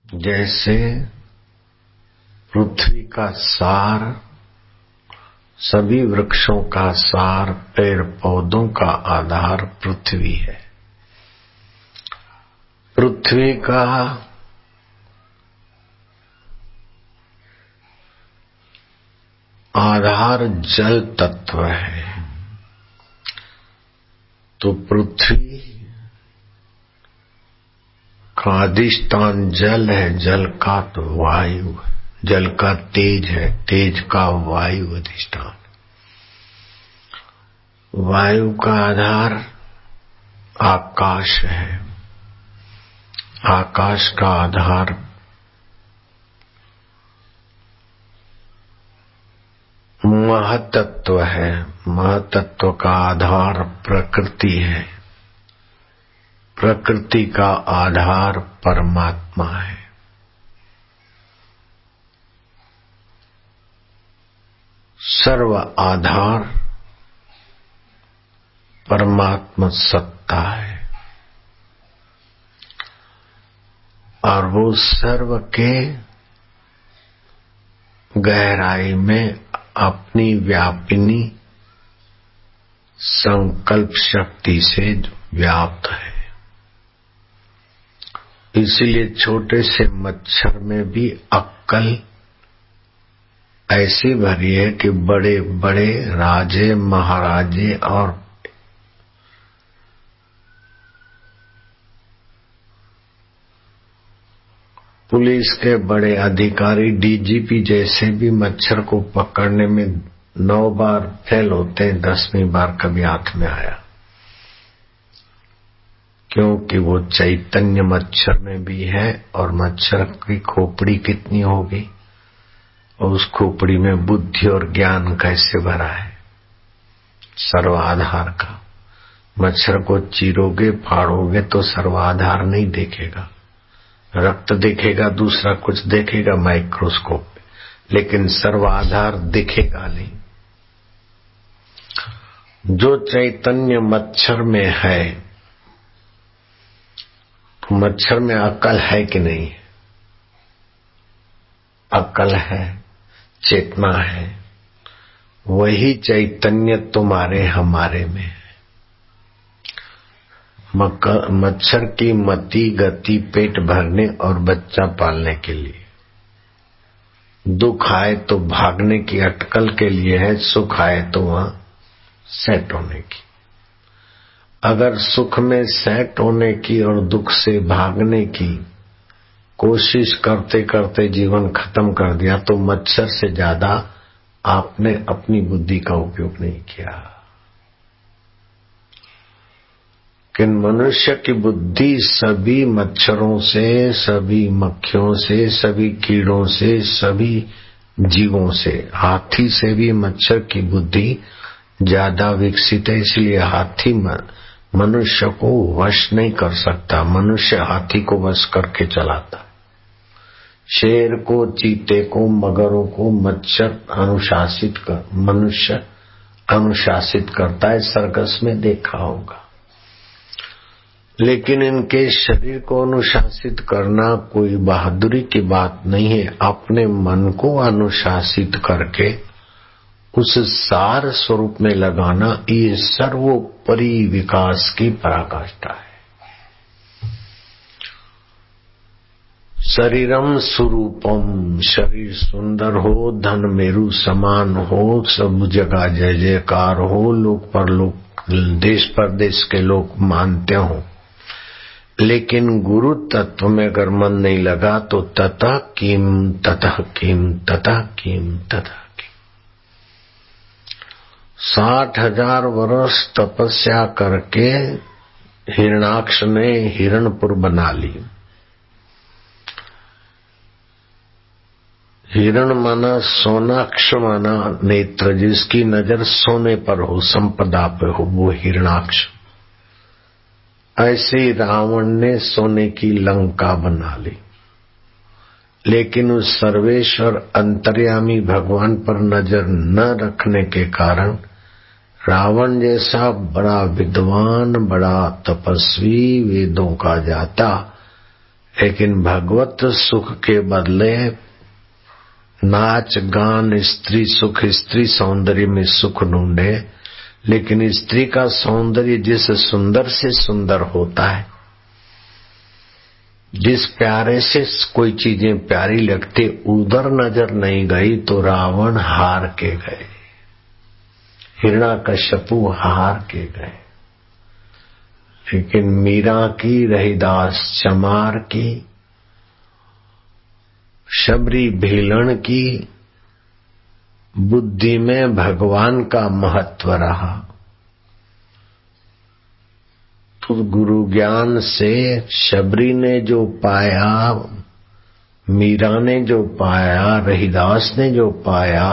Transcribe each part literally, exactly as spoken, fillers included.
जैसे पृथ्वी का सार, सभी वृक्षों का सार, पेड़ पौधों का आधार पृथ्वी है। पृथ्वी का आधार जल तत्व है। तो पृथ्वी का अधिष्ठान जल है, जल का तो वायु, जल का तेज है, तेज का वायु अधिष्ठान। वायु का आधार आकाश है, आकाश का आधार महतत्व है, महतत्व का आधार प्रकृति है, प्रकृति का आधार परमात्मा है। सर्व आधार परमात्मा सत्ता है और वो सर्व के गहराई में अपनी व्यापिनी संकल्प शक्ति से व्याप्त है। इसलिए छोटे से मच्छर में भी अक्कल ऐसी भरी है कि बड़े बड़े राजे महाराजे और पुलिस के बड़े अधिकारी, डीजीपी जैसे भी मच्छर को पकड़ने में नौ बार फेल होते हैं, दसवीं बार कभी हाथ में आया। क्योंकि वो चैतन्य मच्छर में भी है और मच्छर की खोपड़ी कितनी होगी और उस खोपड़ी में बुद्धि और ज्ञान कैसे भरा है, सर्वाधार का। मच्छर को चीरोगे फाड़ोगे तो सर्वाधार नहीं देखेगा, रक्त देखेगा, दूसरा कुछ देखेगा माइक्रोस्कोप पे, लेकिन सर्वाधार दिखेगा नहीं। जो चैतन्य मच्छर में है, तो मच्छर में अक्ल है कि नहीं? अक्ल है, चेतना है। वही चैतन्य तुम्हारे हमारे में है। मच्छर की मति गति पेट भरने और बच्चा पालने के लिए, दुख आए तो भागने की अटकल के लिए है, सुख आए तो वहां सेट होने की। अगर सुख में सेट होने की और दुख से भागने की कोशिश करते करते जीवन खत्म कर दिया तो मच्छर से ज्यादा आपने अपनी बुद्धि का उपयोग नहीं किया। कि मनुष्य की बुद्धि सभी मच्छरों से, सभी मक्खियों से, सभी कीड़ों से, सभी जीवों से, हाथी से भी मच्छर की बुद्धि ज्यादा विकसित है। इसलिए हाथी मनुष्य को वश नहीं कर सकता, मनुष्य हाथी को वश करके चलाता। शेर को, चीते को, मगरों को मच्छर अनुशासित कर, मनुष्य अनुशासित करता है। सर्कस में देखा होगा। लेकिन इनके शरीर को अनुशासित करना कोई बहादुरी की बात नहीं है। अपने मन को अनुशासित करके उस सार स्वरूप में लगाना, ये सर्वोपरि विकास की पराकाष्ठा है। शरीरम स्वरूपम, शरीर सुंदर हो, धन मेरु समान हो, सब जगह जय जयकार हो, लोक परलोक देश परदेश के लोग मानते हो, लेकिन गुरु तत्व में अगर मन नहीं लगा तो ततः किम ततः किम ततः किम ततः किम। साठ हजार वर्ष तपस्या करके हिरणाक्ष ने हिरणपुर बना ली। हिरण माना सोनाक्ष माना नेत्र, जिसकी नजर सोने पर हो, संपदा पे हो, वो हिरणाक्ष। ऐसे रावण ने सोने की लंका बना ली, लेकिन उस सर्वेश्वर अंतर्यामी भगवान पर नजर न रखने के कारण रावण जैसा बड़ा विद्वान, बड़ा तपस्वी, वेदों का जाता, लेकिन भगवत सुख के बदले नाच गान स्त्री सुख, स्त्री सौंदर्य में सुख ढूंढे। लेकिन स्त्री का सौंदर्य जिस सुंदर से सुंदर होता है, जिस प्यारे से कोई चीजें प्यारी लगती, उधर नजर नहीं गई तो रावण हार के गए, हिरण्याकश्यपु हार के गए। लेकिन मीरा की, रहीदास चमार की, शबरी भीलन की बुद्धि में भगवान का महत्व रहा। तो गुरु ज्ञान से शबरी ने जो पाया, मीरा ने जो पाया, रहीदास ने जो पाया,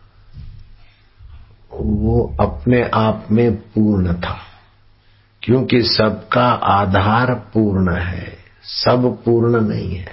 वो अपने आप में पूर्ण था। क्योंकि सबका आधार पूर्ण है, सब पूर्ण नहीं है।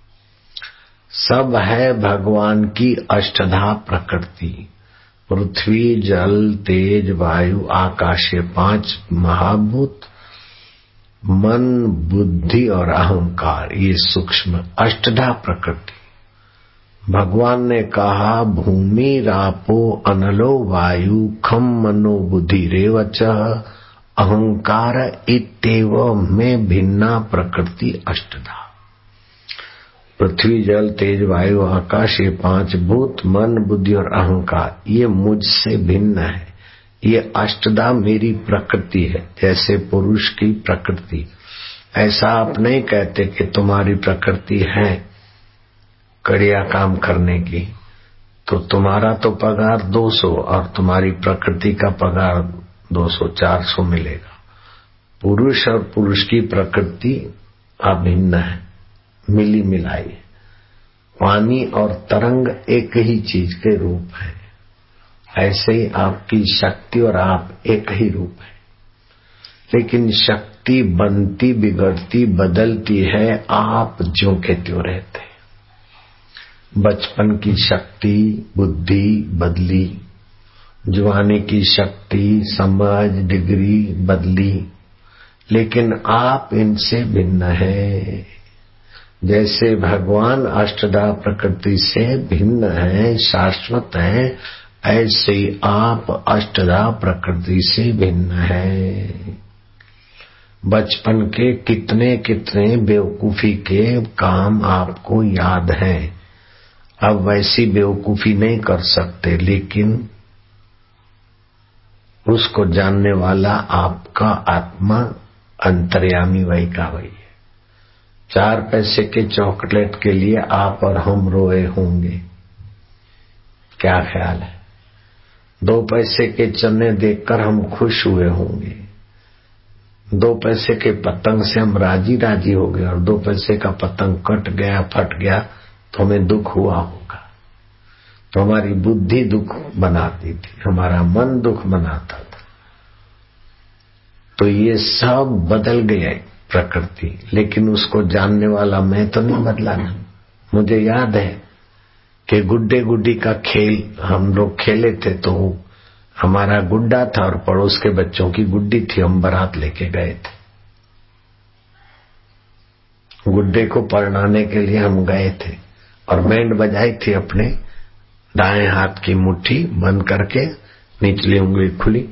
सब है भगवान की अष्टधा प्रकृति, पृथ्वी जल तेज वायु आकाश, ये पांच महाभूत, मन बुद्धि और अहंकार, ये सूक्ष्म अष्टधा प्रकृति। भगवान ने कहा भूमि रापो अनलो वायु खम मनो बुद्धि रेवच अहंकार इत्येव में भिन्ना प्रकृति अष्टधा। पृथ्वी जल तेज वायु आकाश, ये पांच भूत, मन बुद्धि और अहंकार, ये मुझसे भिन्न है। ये अष्टधा मेरी प्रकृति है। जैसे पुरुष की प्रकृति, ऐसा आप नहीं कहते कि तुम्हारी प्रकृति है कड़िया काम करने की, तो तुम्हारा तो पगार दो सौ और तुम्हारी प्रकृति का पगार दो सौ चार सौ मिलेगा। पुरुष और पुरुष की प्रकृति अभिन्न है, मिली मिलाई। पानी और तरंग एक ही चीज के रूप है, ऐसे ही आपकी शक्ति और आप एक ही रूप है। लेकिन शक्ति बनती बिगड़ती बदलती है, आप ज्यों के त्यों रहते। बचपन की शक्ति बुद्धि बदली, जवानी की शक्ति समझ डिग्री बदली, लेकिन आप इनसे भिन्न है। जैसे भगवान अष्टधा प्रकृति से भिन्न है, शाश्वत है, ऐसे ही आप अष्टधा प्रकृति से भिन्न है। बचपन के कितने कितने बेवकूफी के काम आपको याद हैं। अब वैसी बेवकूफी नहीं कर सकते, लेकिन उसको जानने वाला आपका आत्मा अंतर्यामी वही का वही है। चार पैसे के चॉकलेट के लिए आप और हम रोए होंगे, क्या ख्याल है? दो पैसे के चने देखकर हम खुश हुए होंगे, दो पैसे के पतंग से हम राजी राजी हो गए, और दो पैसे का पतंग कट गया फट गया तो हमें दुख हुआ होगा। तो हमारी बुद्धि दुख बनाती थी, हमारा मन दुख बनाता था। तो ये सब बदल गए प्रकृति, लेकिन उसको जानने वाला मैं तो नहीं बदला ना। मुझे याद है कि गुड्डे गुड्डी का खेल हम लोग खेले थे, तो हमारा गुड्डा था और पड़ोस के बच्चों की गुड्डी थी। हम बारात लेके गए थे, गुड्डे को परणाने के लिए हम गए थे, और बैंड बजाई थी अपने दाएं हाथ की मुट्ठी बंद करके, निचली उंगली खुली,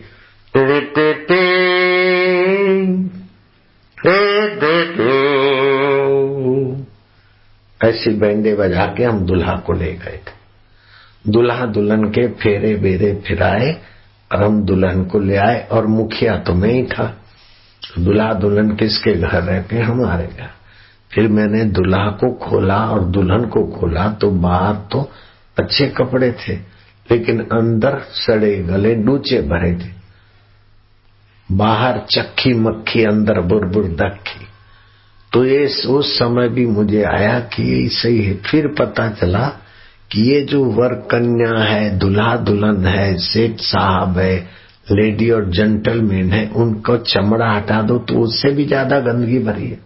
ऐसी बैंडे बजा के हम दुल्हा को ले गए थे। दुल्हा दुल्हन के फेरे बेरे फिराए और हम दुल्हन को ले आए, और मुखिया तो मैं ही था। दुल्हा दुल्हन किसके घर रह के? हमारे घर। फिर मैंने दुल्हा को खोला और दुल्हन को खोला, तो बाहर तो अच्छे कपड़े थे, लेकिन अंदर सड़े गले डूचे भरे थे। बाहर चक्की मक्खी, अंदर बुरबुर दक्खी। तो ये उस समय भी मुझे आया कि ये सही है। फिर पता चला कि ये जो वर कन्या है, दुल्हा दुल्हन है, सेठ साहब है, लेडी और जेंटलमैन है, उनको चमड़ा हटा दो तो उससे भी ज्यादा गंदगी भरी है।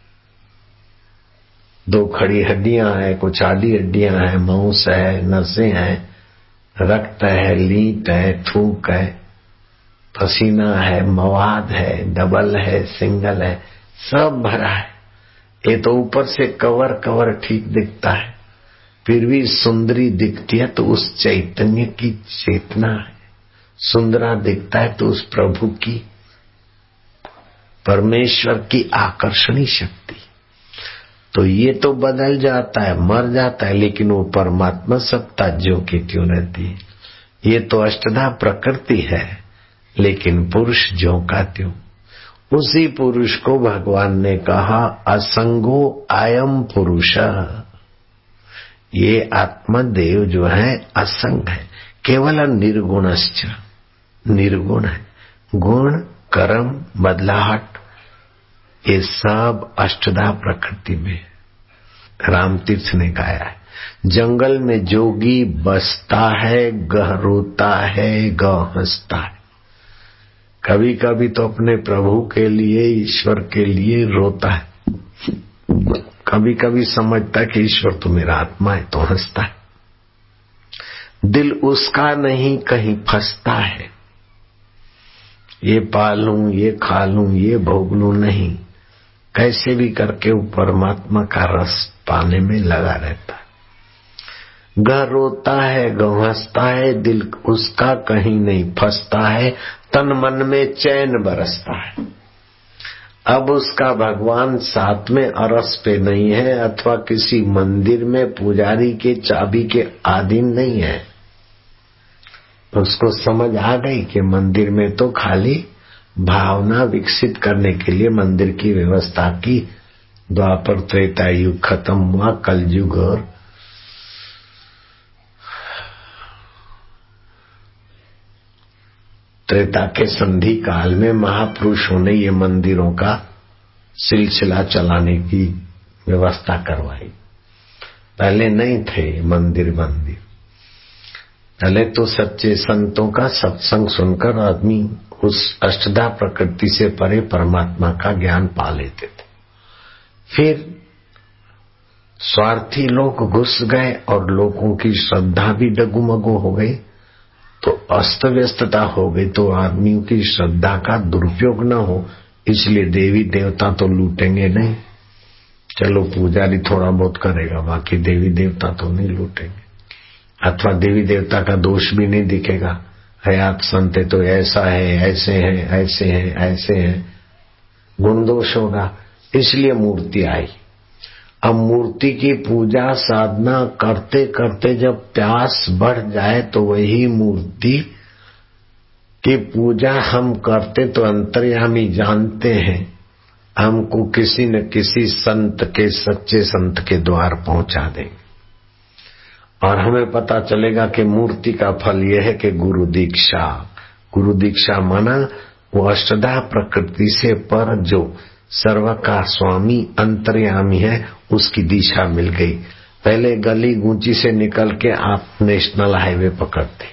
दो खड़ी हड्डियां हैं, कुछ आधी हड्डियां हैं, मांस है, नसें हैं, रक्त है, लीट है, थूक है, पसीना है, मवाद है, डबल है, सिंगल है, सब भरा है। ये तो ऊपर से कवर कवर ठीक दिखता है, फिर भी सुंदरी दिखती है तो उस चैतन्य की चेतना है। सुंदरा दिखता है तो उस प्रभु की, परमेश्वर की आकर्षणी शक्ति। तो ये तो बदल जाता है, मर जाता है, लेकिन वो परमात्मा सत्ता ज्यों की त्यों रहती है। ये तो अष्टधा प्रकृति है, लेकिन पुरुष ज्यों का त्यों। उसी पुरुष को भगवान ने कहा असंगो अयम पुरुष। ये आत्मदेव जो है असंग है, केवल निर्गुणश्च, निर्गुण है। गुण कर्म बदलाहट ये सब अष्टधा प्रकृति में। रामतीर्थ ने गाया है, जंगल में जोगी बसता है, गह रोता है, गौ हंसता है। कभी कभी तो अपने प्रभु के लिए, ईश्वर के लिए रोता है, कभी कभी समझता है कि ईश्वर तो मेरा आत्मा है, तो हंसता है। दिल उसका नहीं कहीं फंसता है, ये पालूं, ये खा लूं, ये भोग लूं, नहीं, कैसे भी करके वो परमात्मा का रस पाने में लगा रहता है। घर रोता है, गौ हंसता है, दिल उसका कहीं नहीं फंसता है, तन मन में चैन बरसता है। अब उसका भगवान साथ में अरस पे नहीं है, अथवा किसी मंदिर में पुजारी के चाबी के अधीन नहीं है। उसको समझ आ गई कि मंदिर में तो खाली भावना विकसित करने के लिए मंदिर की व्यवस्था की। द्वापर त्रेता युग खत्म हुआ, कलयुग और त्रेता के संधि काल में महापुरुषों ने ये मंदिरों का सिलसिला चलाने की व्यवस्था करवाई। पहले नहीं थे मंदिर मंदिर, पहले तो सच्चे संतों का सत्संग सुनकर आदमी उस अष्टधा प्रकृति से परे परमात्मा का ज्ञान पा लेते थे। फिर स्वार्थी लोग घुस गए और लोगों की श्रद्धा भी डगुमगु हो गई, तो अस्त व्यस्तता हो गई, तो आदमियों की श्रद्धा का दुरुपयोग न हो, इसलिए देवी देवता तो लूटेंगे नहीं। चलो पुजारी थोड़ा बहुत करेगा, बाकी देवी देवता तो नहीं लूटेंगे, अथवा देवी देवता का दोष भी नहीं दिखेगा। हयात संत तो ऐसा है, ऐसे हैं, ऐसे हैं, ऐसे हैं, गुण दोष होगा, इसलिए मूर्ति आई। अब मूर्ति की पूजा साधना करते करते जब प्यास बढ़ जाए तो वही मूर्ति की पूजा हम करते तो अंतर्यामी जानते हैं, हमको किसी न किसी संत के, सच्चे संत के द्वार पहुंचा देंगे, और हमें पता चलेगा कि मूर्ति का फल यह है कि गुरु दीक्षा। गुरु दीक्षा माना वो अष्टधा प्रकृति से पर जो सर्व का स्वामी अंतर्यामी है, उसकी दिशा मिल गई। पहले गली गूंची से निकल के आप नेशनल हाईवे पकड़ते,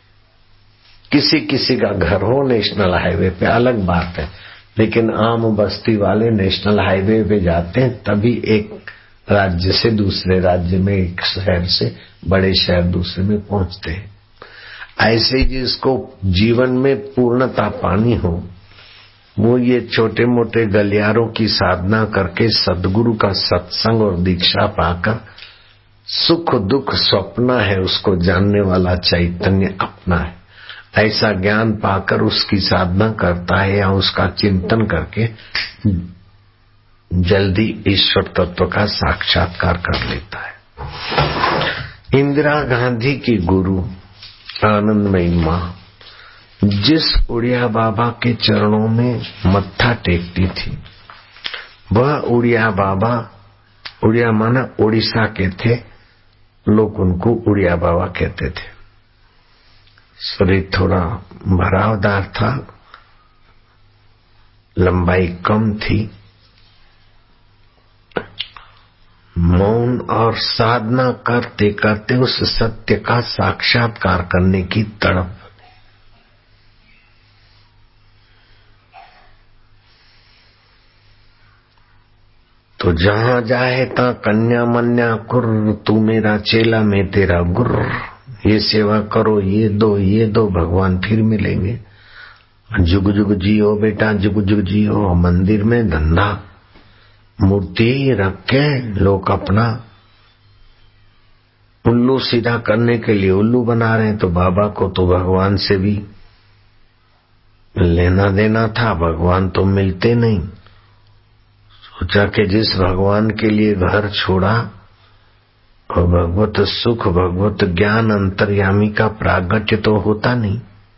किसी किसी का घर हो नेशनल हाईवे पे अलग बात है, लेकिन आम बस्ती वाले नेशनल हाईवे पे जाते हैं, तभी एक राज्य से दूसरे राज्य में, एक शहर से बड़े शहर दूसरे में पहुंचते हैं। ऐसे जिसको जीवन में पूर्णता पानी हो, वो ये छोटे मोटे गलियारों की साधना करके सद्गुरु का सत्संग और दीक्षा पाकर सुख दुख स्वप्न है उसको जानने वाला चैतन्य अपना है, ऐसा ज्ञान पाकर उसकी साधना करता है या उसका चिंतन करके जल्दी ईश्वर तत्व का साक्षात्कार कर लेता है। इंदिरा गांधी की गुरु आनंदमयी माँ जिस उड़िया बाबा के चरणों में मत्था टेकती थी, वह उड़िया बाबा, उड़िया माना उड़ीसा के थे, लोग उनको उड़िया बाबा कहते थे। शरीर थोड़ा भरावदार था, लंबाई कम थी, मौन और साधना करते करते उस सत्य का साक्षात्कार करने की तड़प। तो जहां जाए ता कन्या मन्या कुर, तू मेरा चेला मैं तेरा गुरु, ये सेवा करो, ये दो, ये दो, भगवान फिर मिलेंगे। जुग जुग जियो बेटा, जुग जुग जियो। मंदिर में धंधा, मूर्ति रख के लोग अपना उल्लू सीधा करने के लिए उल्लू बना रहे हैं। तो बाबा को तो भगवान से भी लेना देना था, भगवान तो मिलते नहीं। सोचा कि जिस भगवान के लिए घर छोड़ा और भगवत सुख भगवत ज्ञान अंतर्यामी का प्रागट्य तो होता नहीं।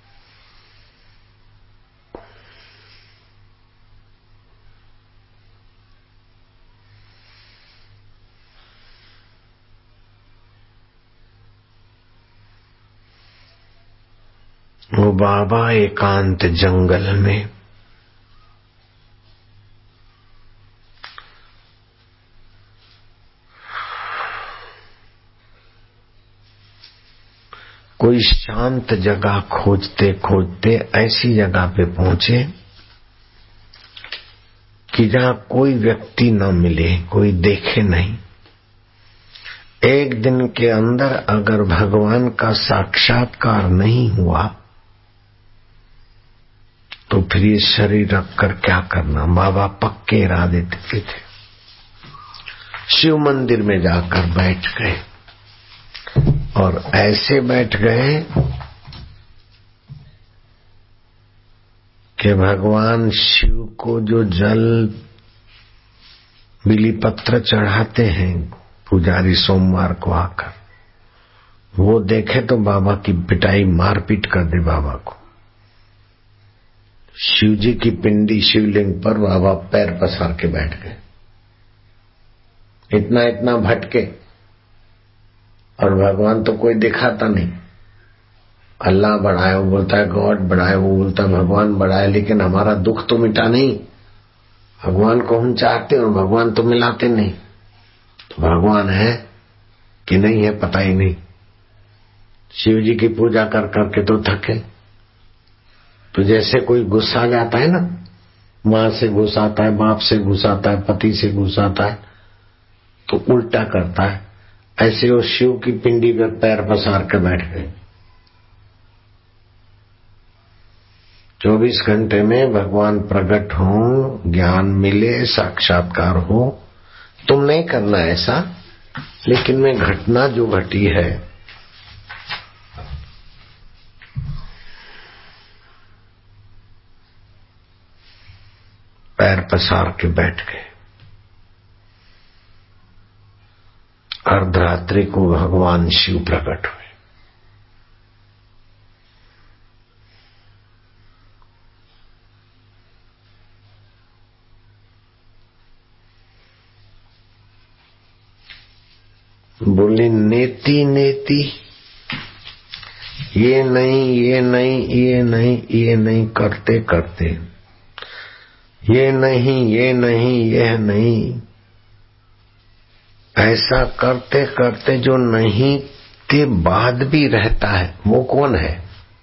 वो बाबा एकांत जंगल में कोई शांत जगह खोजते खोजते ऐसी जगह पे पहुंचे कि जहां कोई व्यक्ति न मिले, कोई देखे नहीं। एक दिन के अंदर अगर भगवान का साक्षात्कार नहीं हुआ तो फिर ये शरीर रखकर क्या करना। बाबा पक्के इरादे थे। शिव मंदिर में जाकर बैठ गए और ऐसे बैठ गए कि भगवान शिव को जो जल बिली पत्र चढ़ाते हैं पुजारी सोमवार को आकर, वो देखे तो बाबा की पिटाई मारपीट कर दे बाबा को। शिव जी की पिंडी शिवलिंग पर बाबा पैर पसार के बैठ गए। इतना इतना भटके और भगवान तो कोई दिखाता नहीं। अल्लाह बड़ा है वो बोलता है, गॉड बड़ा है वो बोलता है, भगवान बड़ा है, लेकिन हमारा दुख तो मिटा नहीं। भगवान को हम चाहते और भगवान तो मिलाते नहीं। तो भगवान है कि नहीं है पता ही नहीं। शिव जी की पूजा कर करके तो थके। तो जैसे कोई गुस्सा जाता है ना, मां से गुस्साता है, बाप से गुस्साता है, पति से गुस्साता है, तो उल्टा करता है। ऐसे वो शिव की पिंडी पे पैर पसार के बैठ गए। चौबीस घंटे में भगवान प्रकट हो, ज्ञान मिले, साक्षात्कार हो। तुम नहीं करना ऐसा, लेकिन मैं घटना जो घटी है पैर पसार के बैठ गए। अर्धरात्रि को भगवान शिव प्रकट हुए। बोली नेति नेति, ये नहीं ये नहीं ये नहीं ये नहीं करते करते, ये नहीं ये नहीं यह नहीं, ऐसा करते करते जो नहीं के बाद भी रहता है वो कौन है।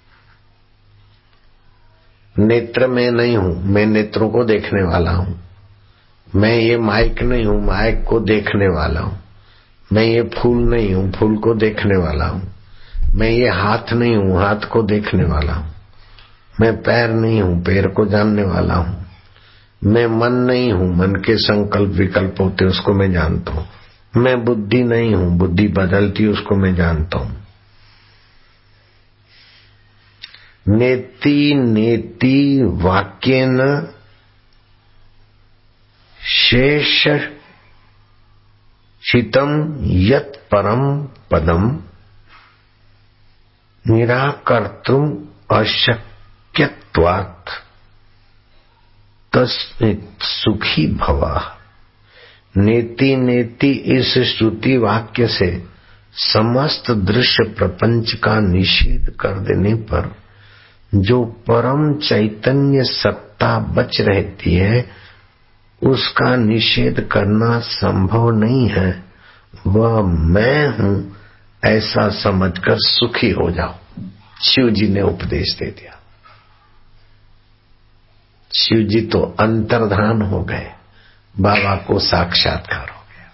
नेत्र में नहीं हूं, मैं नेत्रों को देखने वाला हूं। मैं ये माइक नहीं हूं, माइक को देखने वाला हूं। मैं ये फूल नहीं हूं, फूल को देखने वाला हूं। मैं ये हाथ नहीं हूं, हाथ को देखने वाला हूं। मैं पैर नहीं हूं, पैर को जानने वाला हूं। मैं मन नहीं हूं, मन के संकल्प विकल्प होते उसको मैं जानता हूं। मैं बुद्धि नहीं हूं, बुद्धि बदलती उसको मैं जानता हूं। नेति नेति वाक्येन शेष शितम यत् परम पदम निराकर्तुम अशक्यत्वात् तस्मित् सुखी भवा। नेति नेति इस श्रुति वाक्य से समस्त दृश्य प्रपंच का निषेध कर देने पर जो परम चैतन्य सत्ता बच रहती है उसका निषेध करना संभव नहीं है। वह मैं हूं ऐसा समझकर सुखी हो जाओ। शिव जी ने उपदेश दे दिया। शिव जी तो अंतर्धान हो गए, बाबा को साक्षात्कार हो गया।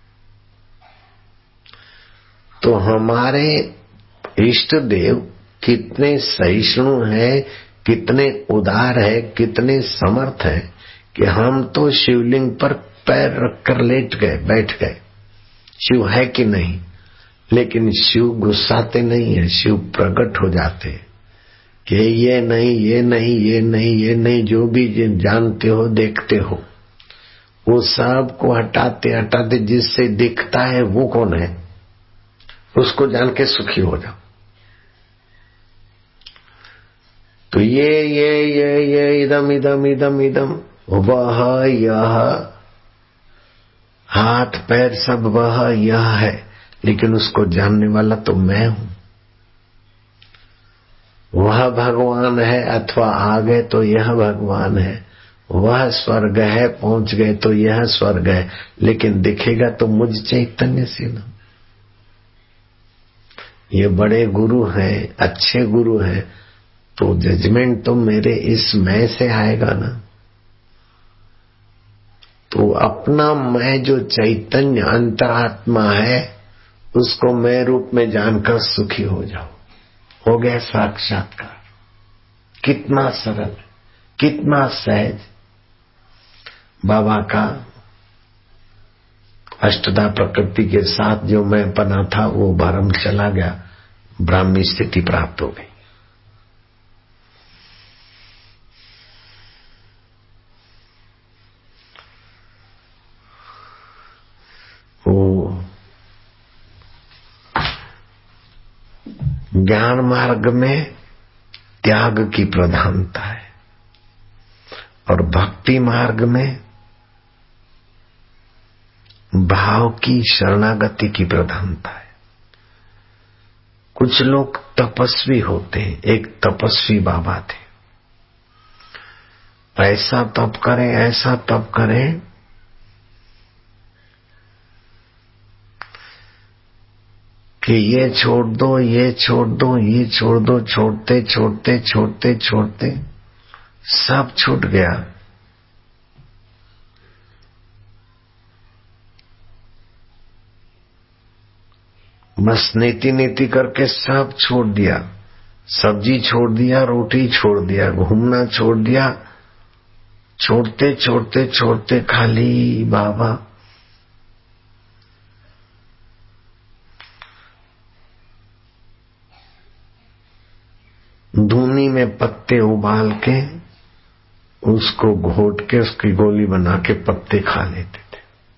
तो हमारे इष्ट देव कितने सहिष्णु है, कितने उदार है, कितने समर्थ है कि हम तो शिवलिंग पर पैर रखकर लेट गए, बैठ गए। शिव है कि नहीं? लेकिन शिव गुस्साते नहीं है, शिव प्रकट हो जाते कि ये नहीं, ये नहीं, ये नहीं, ये नहीं, जो भी जानते हो, देखते हो, वो सब को हटाते हटाते जिससे दिखता है वो कौन है, उसको जान के सुखी हो जाओ। तो ये ये ये ये इदम इदम इदम इदम वह यह, हाथ पैर सब वह यह है, लेकिन उसको जानने वाला तो मैं हूं। वह भगवान है अथवा आ गए तो यह भगवान है, वह स्वर्ग है पहुंच गए तो यह स्वर्ग है, लेकिन दिखेगा तो मुझ चैतन्य से ना। ये बड़े गुरु हैं, अच्छे गुरु हैं, तो जजमेंट तो मेरे इस मैं से आएगा ना। तो अपना मैं जो चैतन्य अंतरात्मा है, उसको मैं रूप में जानकर सुखी हो जाओ। हो गया साक्षात्कार। कितना सरल, कितना सहज। बाबा का अष्टधा प्रकृति के साथ जो मैं बना था वो भरम चला गया, ब्राह्मी स्थिति प्राप्त हो गई। वो ज्ञान मार्ग में त्याग की प्रधानता है और भक्ति मार्ग में भाव की शरणागति की प्रधानता है। कुछ लोग तपस्वी होते हैं। एक तपस्वी बाबा थे, ऐसा तप करें, ऐसा तप करें कि ये छोड़ दो, ये छोड़ दो, ये छोड़ दो, छोड़ते छोड़ते छोड़ते छोड़ते सब छूट गया। बस नीति नीति करके सब छोड़ दिया, सब्जी छोड़ दिया, रोटी छोड़ दिया, घूमना छोड़ दिया, छोड़ते छोड़ते छोड़ते खाली बाबा धूनी में पत्ते उबाल के उसको घोट के उसकी गोली बना के पत्ते खा लेते थे।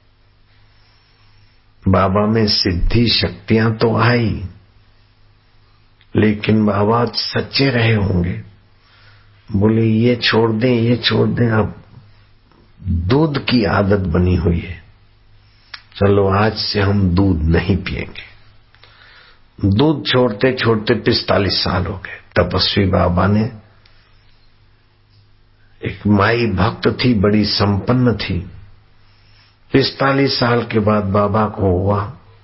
बाबा में सिद्धि शक्तियां तो आई, लेकिन बाबा सच्चे रहे होंगे। बोले ये छोड़ दें, ये छोड़ दें, अब दूध की आदत बनी हुई है, चलो आज से हम दूध नहीं पिएंगे। दूध छोड़ते छोड़ते पिस्तालीस साल हो गए। तपस्वी बाबा ने, एक माई भक्त थी, बड़ी संपन्न थी। पिस्तालीस साल के बाद बाबा को हुआ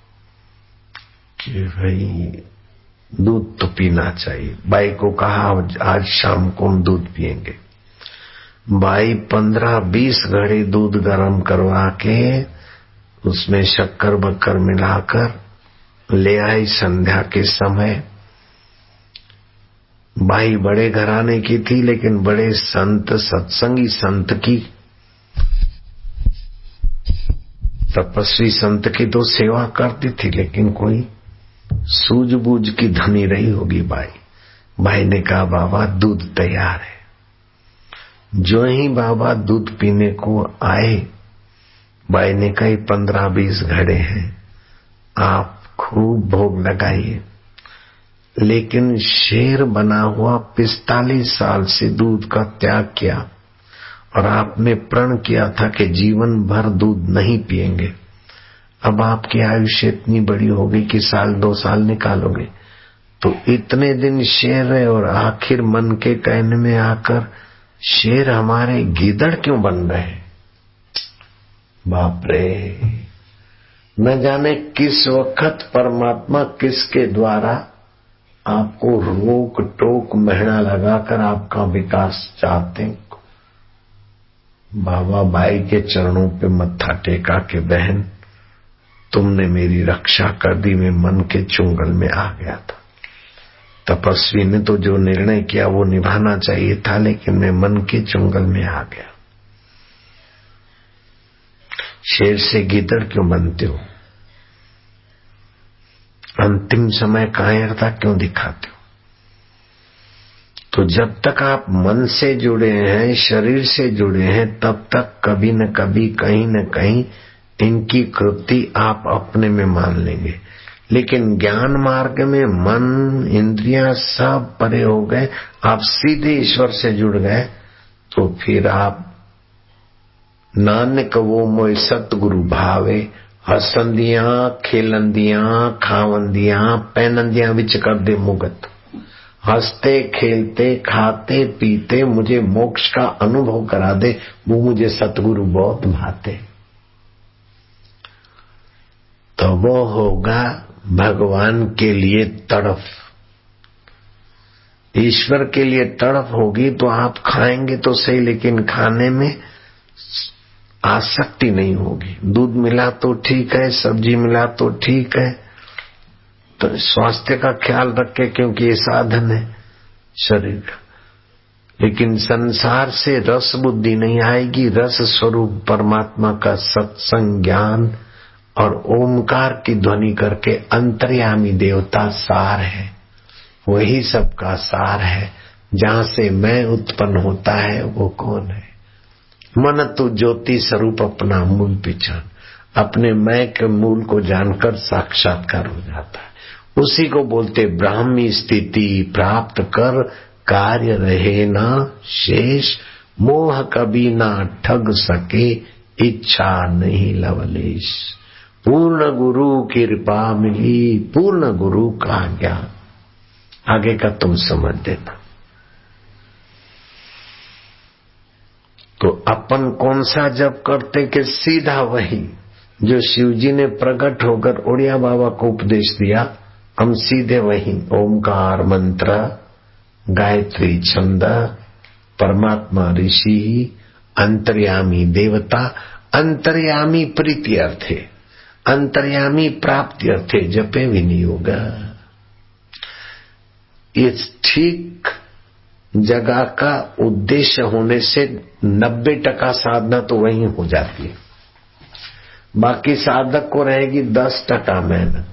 कि भाई दूध तो पीना चाहिए। बाई को कहा आज शाम को हम दूध पिएंगे। बाई पंद्रह बीस घड़े दूध गर्म करवा के उसमें शक्कर बक्कर मिलाकर ले आई। संध्या के समय बाई बड़े घराने की थी, लेकिन बड़े संत सत्संगी संत की, तपस्वी संत की तो सेवा करती थी, लेकिन कोई सूझबूझ की धनी रही होगी बाई। बाई ने कहा बाबा दूध तैयार है। जो ही बाबा दूध पीने को आए, बाई ने कहा पंद्रह बीस घड़े हैं, आप खूब भोग लगाइए। लेकिन शेर बना हुआ पिस्तालीस साल से दूध का त्याग किया और आपने प्रण किया था कि जीवन भर दूध नहीं पिएंगे। अब आपकी आयुष्य इतनी बड़ी हो गई कि साल दो साल निकालोगे, तो इतने दिन शेर रहे और आखिर मन के कहने में आकर शेर हमारे गीदड़ क्यों बन रहे? बाप रे, न जाने किस वक्त परमात्मा किसके द्वारा आपको रोक टोक महना लगाकर आपका विकास चाहते। बाबा बाई के चरणों पे मत्था टेका के बहन तुमने मेरी रक्षा कर दी, मैं मन के चुंगल में आ गया था। तपस्वी ने तो जो निर्णय किया वो निभाना चाहिए था, लेकिन मैं मन के चुंगल में आ गया। शेर से गीदड़ क्यों बनते हो? अंतिम समय कायरता क्यों दिखाते हो? तो जब तक आप मन से जुड़े हैं, शरीर से जुड़े हैं, तब तक कभी न कभी कहीं न कहीं इनकी कृति आप अपने में मान लेंगे। लेकिन ज्ञान मार्ग में मन, इंद्रियां सब परे हो गए, आप सीधे ईश्वर से जुड़ गए, तो फिर आप नानक वो मोय सतगुरु भावे, हसंदियां खेलंदियां खावंदियां पैनंदियां विच कर दे मुगत। हंसते खेलते खाते पीते मुझे मोक्ष का अनुभव करा दे, वो मुझे सतगुरु बहुत भाते। तो वो होगा भगवान के लिए तड़फ। ईश्वर के लिए तड़फ होगी तो आप खाएंगे तो सही, लेकिन खाने में आसक्ति नहीं होगी। दूध मिला तो ठीक है, सब्जी मिला तो ठीक है, तो स्वास्थ्य का ख्याल रखे क्योंकि ये साधन है शरीर का। लेकिन संसार से रस बुद्धि नहीं आएगी। रस स्वरूप परमात्मा का सत्संग ज्ञान और ओमकार की ध्वनि करके अंतर्यामी देवता सार है, वही सबका सार है। जहाँ से मैं उत्पन्न होता है वो कौन है? मन तू ज्योति स्वरूप अपना मूल पहचान। अपने मैं के मूल को जानकर साक्षात्कार हो जाता है। उसी को बोलते ब्राह्मी स्थिति प्राप्त कर, कार्य रहे ना शेष। मोह कभी ना ठग सके, इच्छा नहीं लवलेश। पूर्ण गुरु की कृपा मिली, पूर्ण गुरु का ज्ञान। आगे का तुम समझ देना। तो अपन कौन सा जप करते कि सीधा वही जो शिवजी ने प्रकट होकर ओडिया बाबा को उपदेश दिया, हम सीधे वही ओमकार मंत्र, गायत्री छंद, परमात्मा ऋषि, अंतर्यामी देवता। अंतर्यामी प्रीति अर्थे, अंतर्यामी प्राप्ति अर्थे जपे विनियोग। ये ठीक जगह का उद्देश्य होने से नब्बे टका साधना तो वहीं हो जाती है। बाकी साधक को रहेगी दस टका मेहनत।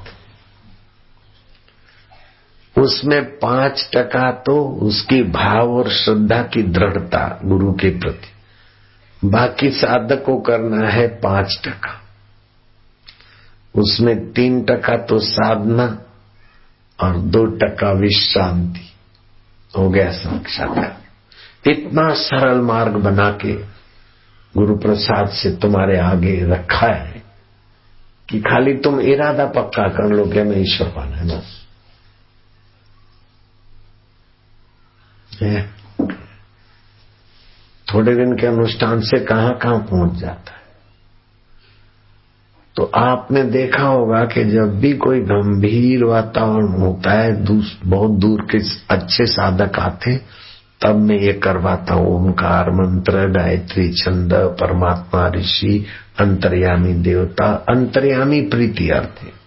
उसमें पांच टका तो उसकी भाव और श्रद्धा की दृढ़ता गुरु के प्रति। बाकी साधक को करना है पांच टका। उसमें तीन टका तो साधना और दो टका विश्रांति। हो गया साक्षात्कार। इतना सरल मार्ग बना के गुरु प्रसाद से तुम्हारे आगे रखा है कि खाली तुम इरादा पक्का कर लो कि हमें ईश्वर पाना है बस। थोड़े दिन के अनुष्ठान से कहां कहां पहुंच जाता है। तो आपने देखा होगा कि जब भी कोई गंभीर वातावरण होता है, बहुत दूर के अच्छे साधक आते, तब मैं ये करवाता हूं ओमकार मंत्र, गायत्री छंद, परमात्मा ऋषि, अंतर्यामी देवता। अंतर्यामी प्रीति अर्थ है।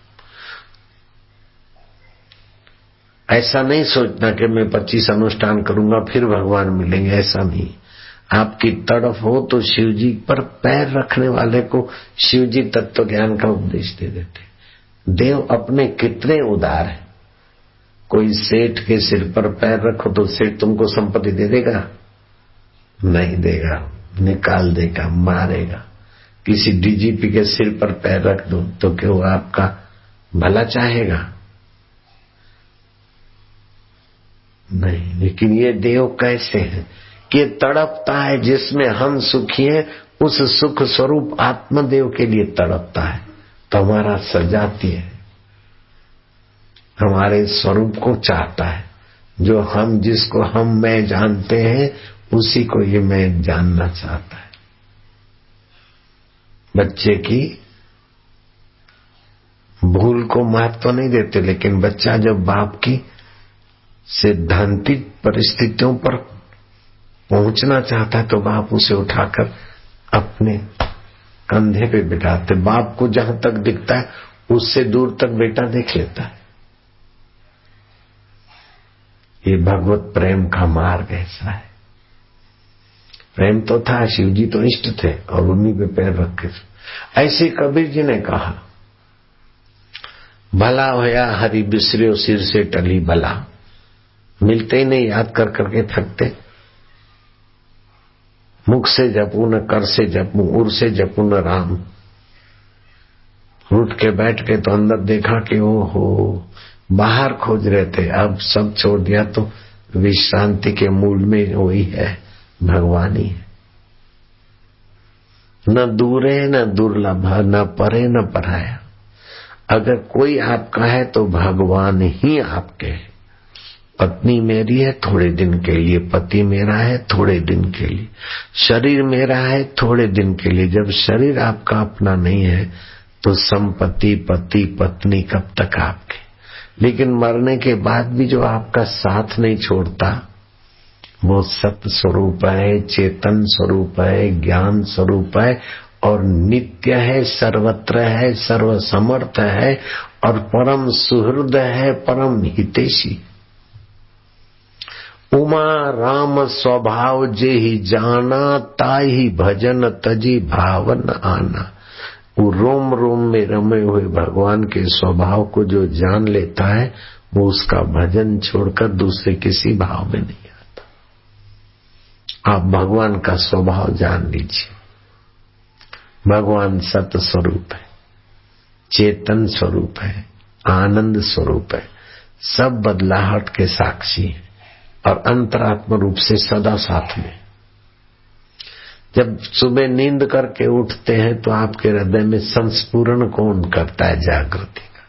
ऐसा नहीं सोचना कि मैं पच्चीस अनुष्ठान करूंगा फिर भगवान मिलेंगे, ऐसा नहीं। आपकी तड़फ हो तो शिवजी पर पैर रखने वाले को शिवजी तत्व ज्ञान का उपदेश दे देते। देव अपने कितने उदार है। कोई सेठ के सिर पर पैर रखो तो सेठ तुमको संपत्ति दे देगा? नहीं देगा, निकाल देगा, मारेगा। किसी डीजीपी के सिर पर पैर रख दो तो क्यों आपका भला चाहेगा? नहीं। लेकिन ये देव कैसे है कि तड़पता है जिसमें हम सुखी हैं, उस सुख स्वरूप आत्मदेव के लिए तड़पता है। तो हमारा सजाती है, हमारे स्वरूप को चाहता है। जो हम जिसको हम मैं जानते हैं, उसी को ये मैं जानना चाहता है। बच्चे की भूल को महत्व तो नहीं देते, लेकिन बच्चा जब बाप की सिद्धांतिक परिस्थितियों पर पहुंचना चाहता है तो बाप उसे उठाकर अपने कंधे पे बिठाते। बाप को जहां तक दिखता है उससे दूर तक बेटा देख लेता है। ये भगवत प्रेम का मार्ग ऐसा है। प्रेम तो था, शिवजी तो इष्ट थे और उन्हीं पे पैर रखे थे। ऐसे कबीर जी ने कहा, भला होया हरि बिसरियो सिर से टली भला। मिलते ही नहीं, याद कर करके थकते। मुख से जपू न कर से जपू, उर से जपू न राम। उठ के बैठ के तो अंदर देखा कि ओ हो, बाहर खोज रहे थे, अब सब छोड़ दिया तो विश्रांति के मूल में वही है, भगवान ही है। न दूरे न दुर्लभ, न परे न पराया। अगर कोई आपका है तो भगवान ही आपके है। पत्नी मेरी है थोड़े दिन के लिए, पति मेरा है थोड़े दिन के लिए, शरीर मेरा है थोड़े दिन के लिए। जब शरीर आपका अपना नहीं है तो संपत्ति, पति, पत्नी कब तक आपके। लेकिन मरने के बाद भी जो आपका साथ नहीं छोड़ता, वो सत्य स्वरूप है, चेतन स्वरूप है, ज्ञान स्वरूप है और नित्य है, सर्वत्र है, सर्वसमर्थ है और परम सुहृद है, परम हितैषी। उमा राम स्वभाव जे ही जाना, ताही भजन तजी भावन आना। वो रोम रोम में रमे हुए भगवान के स्वभाव को जो जान लेता है, वो उसका भजन छोड़कर दूसरे किसी भाव में नहीं आता। आप भगवान का स्वभाव जान लीजिए। भगवान सत्य स्वरूप है, चेतन स्वरूप है, आनंद स्वरूप है, सब बदलाहट के साक्षी है और अंतरात्मा रूप से सदा साथ में। जब सुबह नींद करके उठते हैं तो आपके हृदय में संस्फुरण कौन करता है जागृति का?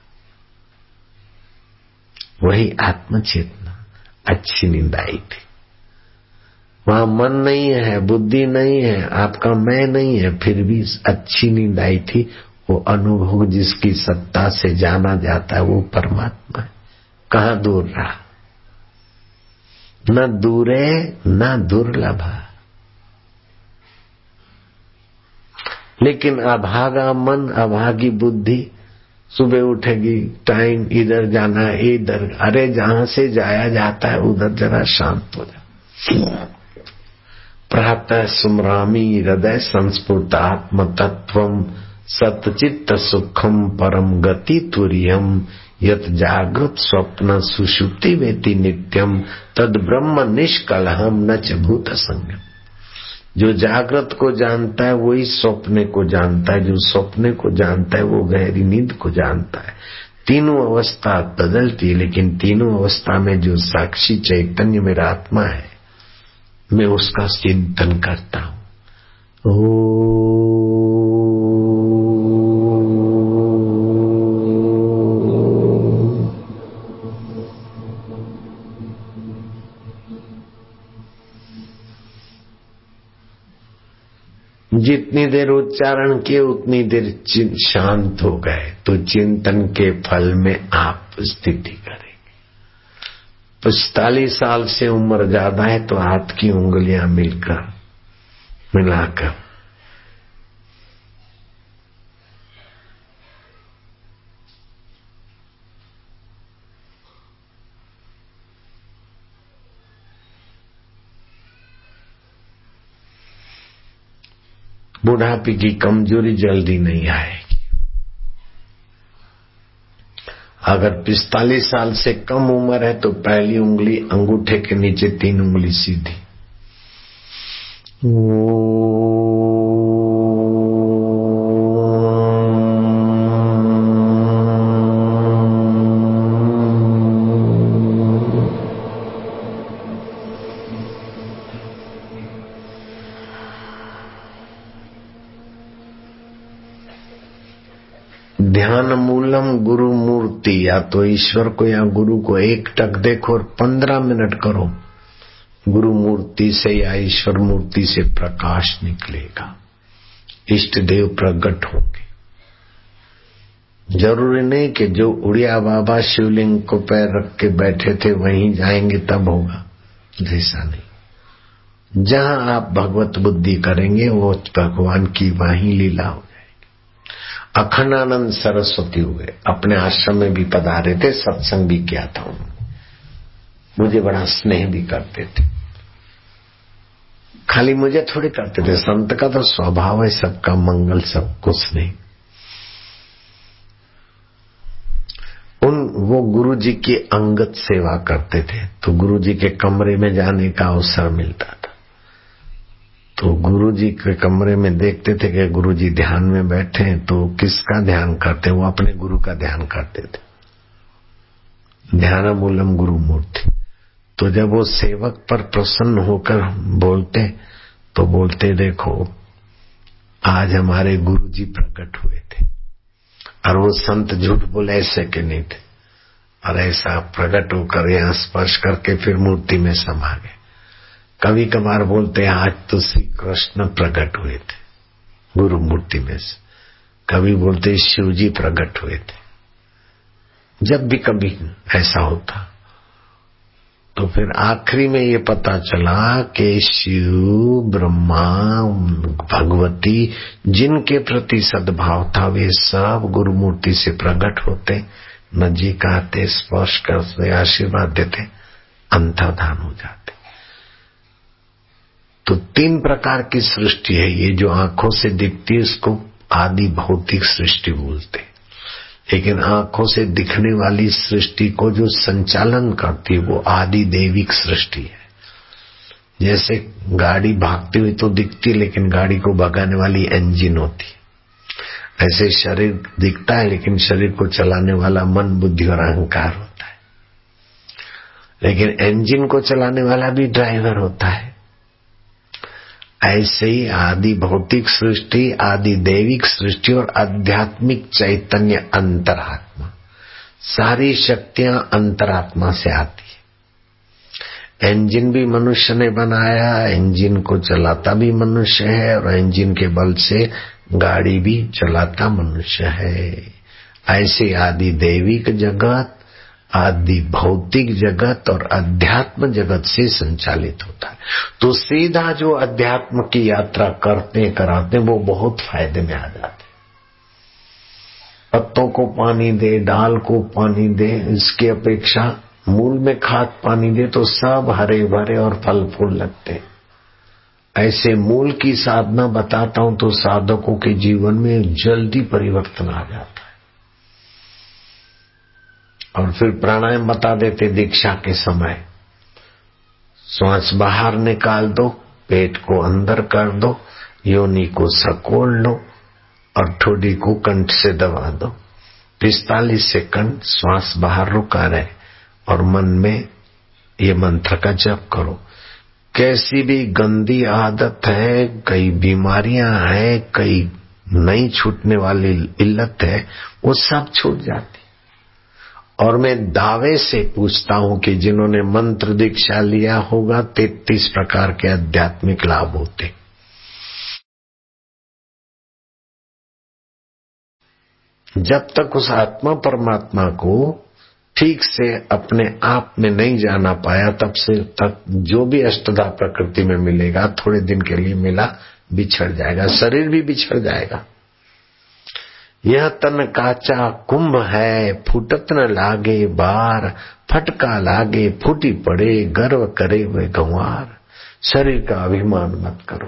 वही आत्म चेतना। अच्छी नींद आई थी, वहां मन नहीं है, बुद्धि नहीं है, आपका मैं नहीं है, फिर भी अच्छी नींद आई थी। वो अनुभव जिसकी सत्ता से जाना जाता है वो परमात्मा है। कहाँ दूर रहा? न दूरे न दुर्लभ। लेकिन अभागा मन, अभागी बुद्धि सुबह उठेगी, टाइम इधर जाना है, इधर, अरे जहां से जाया जाता है उधर जरा शांत हो जा। प्रातः सुमरामी हृदय संस्फुट आत्म तत्वम सतचित्त सुखम परम गति तुर्यम यत जागृत स्वप्न सुषुप्ति वेति नित्यम तद ब्रह्म निष्कलहम न च भूत संगम। जो जागृत को जानता है वही स्वप्ने को जानता है, जो स्वप्ने को जानता है वो गहरी नींद को जानता है। तीनों अवस्था बदलती है, लेकिन तीनों अवस्था में जो साक्षी चैतन्य मेरा आत्मा है, मैं उसका चिंतन करता हूँ। ओ जितनी देर उच्चारण किए उतनी देर शांत हो गए तो चिंतन के फल में आप स्थिति करेंगे। पिस्तालीस साल से उम्र ज्यादा है तो हाथ की उंगलियां मिलकर मिलाकर बुढ़ापे की कमजोरी जल्दी नहीं आएगी। अगर पिस्तालीस साल से कम उम्र है तो पहली उंगली अंगूठे के नीचे, तीन उंगली सीधी। ध्यान मूलम गुरु मूर्ति, या तो ईश्वर को या गुरु को एक टक देखो और पंद्रह मिनट करो। गुरु मूर्ति से या ईश्वर मूर्ति से प्रकाश निकलेगा, इष्ट देव प्रकट होंगे। जरूरी नहीं कि जो उड़िया बाबा शिवलिंग को पैर रख के बैठे थे वहीं जाएंगे तब होगा, ऐसा नहीं। जहां आप भगवत बुद्धि करेंगे वो भगवान की वहीं लीला हो। अखंडानंद सरस्वती हुए, अपने आश्रम में भी पधारे थे, सत्संग भी किया था उन्होंने, मुझे बड़ा स्नेह भी करते थे। खाली मुझे थोड़ी करते थे। संत का तो स्वभाव है सबका मंगल, सब कुछ नहीं। उन वो गुरु जी की अंगत सेवा करते थे, तो गुरु जी के कमरे में जाने का अवसर मिलता था। तो गुरु जी के कमरे में देखते थे कि गुरु जी ध्यान में बैठे हैं, तो किसका ध्यान करते? वो अपने गुरु का ध्यान करते थे। ध्यानमूलम गुरु मूर्ति। तो जब वो सेवक पर प्रसन्न होकर बोलते, तो बोलते देखो आज हमारे गुरु जी प्रकट हुए थे। और वो संत झूठ बोले ऐसे के नहीं थे, और ऐसा प्रकट होकर यहाँ स्पर्श करके फिर मूर्ति में समा गए। कभी कभार बोलते आज तो श्री कृष्ण प्रकट हुए थे गुरु मूर्ति में से, कभी बोलते शिव जी प्रकट हुए थे। जब भी कभी ऐसा होता, तो फिर आखिरी में ये पता चला कि शिव, ब्रह्मा, भगवती जिनके प्रति सद्भाव था वे सब गुरु मूर्ति से प्रकट होते, नजीक आते, स्पर्श करते, आशीर्वाद देते, अंतर्धान हो जाते। तो तीन प्रकार की सृष्टि है ये जो आंखों से दिखती है, इसको आदि भौतिक सृष्टि बोलते। लेकिन आंखों से दिखने वाली सृष्टि को जो संचालन करती है वो आदि दैविक सृष्टि है। जैसे गाड़ी भागती हुई तो दिखती, लेकिन गाड़ी को भगाने वाली इंजन होती है। ऐसे शरीर दिखता है, लेकिन शरीर को चलाने वाला मन, बुद्धि और अहंकार होता है। लेकिन इंजन को चलाने वाला भी ड्राइवर होता है। ऐसे ही आदि भौतिक सृष्टि, आदि दैविक सृष्टि और आध्यात्मिक चैतन्य अंतरात्मा, सारी शक्तियां अंतरात्मा से आती है। इंजन भी मनुष्य ने बनाया, इंजन को चलाता भी मनुष्य है, और इंजन के बल से गाड़ी भी चलाता मनुष्य है। ऐसे आदि दैविक जगत, आदि भौतिक जगत और अध्यात्म जगत से संचालित होता है। तो सीधा जो अध्यात्म की यात्रा करते कराते वो बहुत फायदे में आ जाते। पत्तों को पानी दे, डाल को पानी दे, इसकी अपेक्षा मूल में खाद पानी दे तो सब हरे भरे और फल फूल लगते। ऐसे मूल की साधना बताता हूं तो साधकों के जीवन में जल्दी परिवर्तन आ जाता है। और फिर प्राणायाम बता देते दीक्षा के समय। श्वास बाहर निकाल दो, पेट को अंदर कर दो, योनि को सकोड़ लो और ठोडी को कंठ से दबा दो। पिस्तालीस सेकंड श्वास बाहर रुका रहे और मन में ये मंत्र का जप करो। कैसी भी गंदी आदत है, कई बीमारियां हैं, कई नहीं छूटने वाली इल्लत है, वो सब छूट जाती। और मैं दावे से पूछता हूं कि जिन्होंने मंत्र दीक्षा लिया होगा तैतीस प्रकार के आध्यात्मिक लाभ होते। जब तक उस आत्मा परमात्मा को ठीक से अपने आप में नहीं जाना पाया, तब से तक जो भी अष्टधा प्रकृति में मिलेगा थोड़े दिन के लिए मिला, बिछड़ जाएगा, शरीर भी बिछड़ जाएगा। यह तन काचा कुंभ है, फूटत न लागे बार, फटका लागे फूटी पड़े, गर्व करे वे गंवार। शरीर का अभिमान मत करो।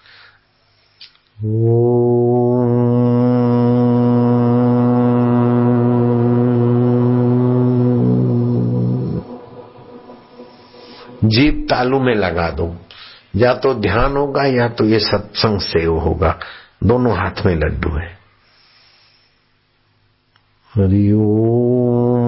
जीभ तालू में लगा दो, या तो ध्यान होगा या तो ये सत्संग सेव होगा, दोनों हाथ में लड्डू है। हरि ओम।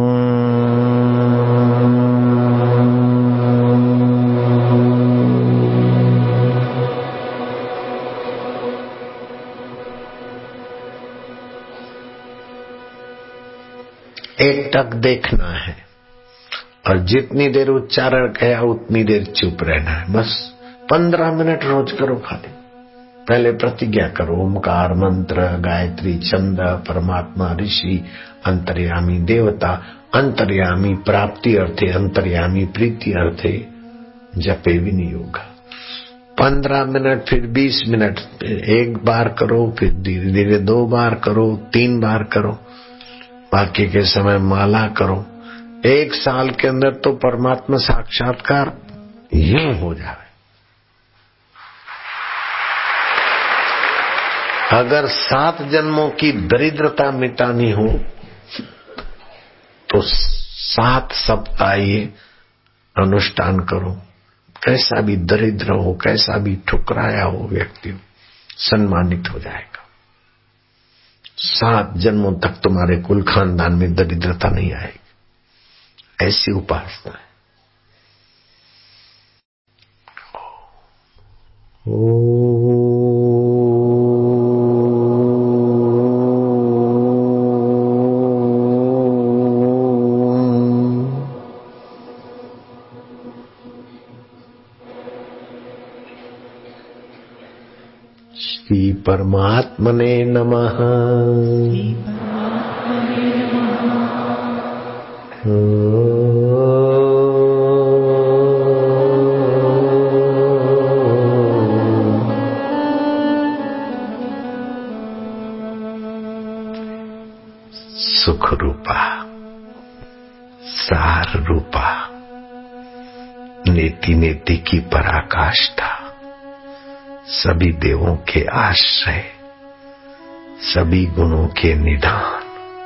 एक टक देखना है और जितनी देर उच्चारण गया उतनी देर चुप रहना है। बस पंद्रह मिनट रोज करो। खाली पहले प्रतिज्ञा करो, ओमकार मंत्र, गायत्री, छंद, परमात्मा, ऋषि, अंतर्यामी, देवता, अंतर्यामी, प्राप्ति अर्थे, अंतर्यामी, प्रीति अर्थे, जपे विनियोग। पंद्रह मिनट, फिर बीस मिनट, एक बार करो, फिर धीरे धीरे दो बार करो, तीन बार करो, बाकी के समय माला करो। एक साल के अंदर तो परमात्मा साक्षात्कार यूं हो जाए। अगर सात जन्मों की दरिद्रता मिटानी हो तो सात सप्ताह ये अनुष्ठान करो। कैसा भी दरिद्र हो, कैसा भी ठुकराया हो व्यक्ति हो, सम्मानित हो जाएगा। सात जन्मों तक तुम्हारे कुल खानदान में दरिद्रता नहीं आएगी। ऐसी उपासना है। ओ श्री परमात्मने नमः। सुख रूपा, सार रूपा, नेति नेति की पराकाष्ठा, सभी देवों के आश्रय, सभी गुणों के निधान,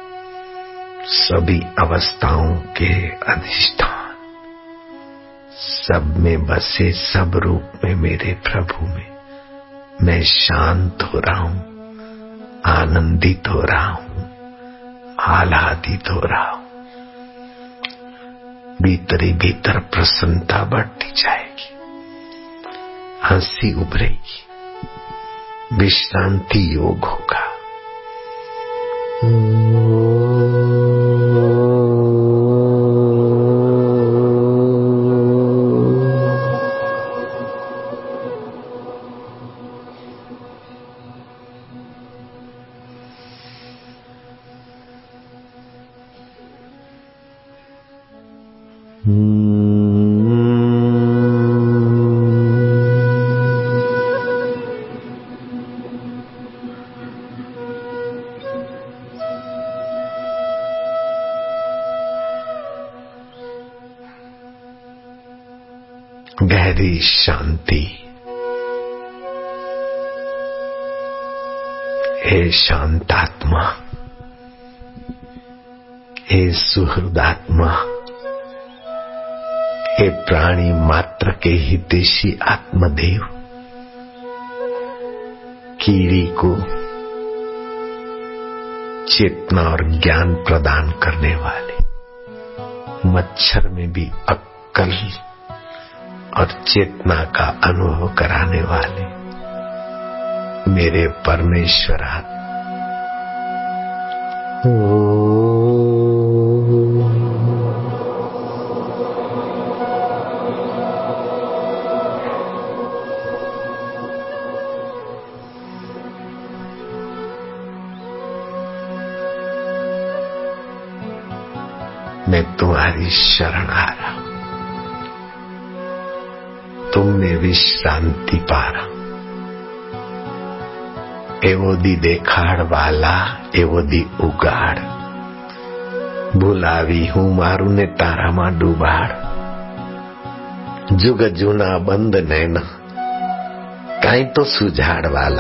सभी अवस्थाओं के अधिष्ठान, सब में बसे, सब रूप में मेरे प्रभु में मैं शांत हो रहा हूं, आनंदित हो रहा हूं, आह्लादित हो रहा हूं। भीतरी भीतर प्रसन्नता बढ़ती जाएगी, हंसी उभरेगी, विश्रांति योग होगा। गहरी शांति। हे शांतात्मा, हे सुहृदात्मा, हे प्राणी मात्र के हितैषी आत्मदेव, कीड़ी को चेतना और ज्ञान प्रदान करने वाले, मच्छर में भी अक्कल और चेतना का अनुभव कराने वाले मेरे परमेश्वरा, मैं तुम्हारी शरण आ रहा हूं। तुम में विश्रांति पारा। एवो दी देखाड़ वाला, एवो दी उगाड़, भुलावी हूं मारू ने तारा मां डूबाड़। जुग जूना बंद नैना, काई तो सुझाड़ वाला,